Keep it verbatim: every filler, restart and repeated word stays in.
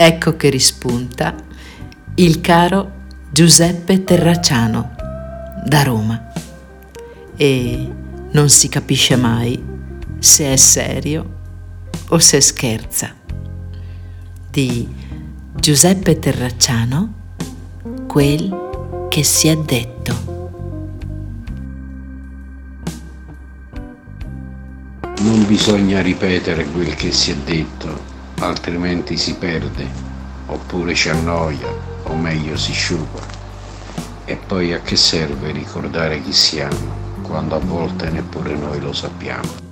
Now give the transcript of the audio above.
ecco che rispunta il caro Giuseppe Terracciano da Roma e non si capisce mai se è serio o se scherza. Di Giuseppe Terracciano, quel che si è detto. Non bisogna ripetere quel che si è detto, altrimenti si perde, oppure ci annoia, o meglio si sciupa. E poi a che serve ricordare chi siamo, quando a volte neppure noi lo sappiamo.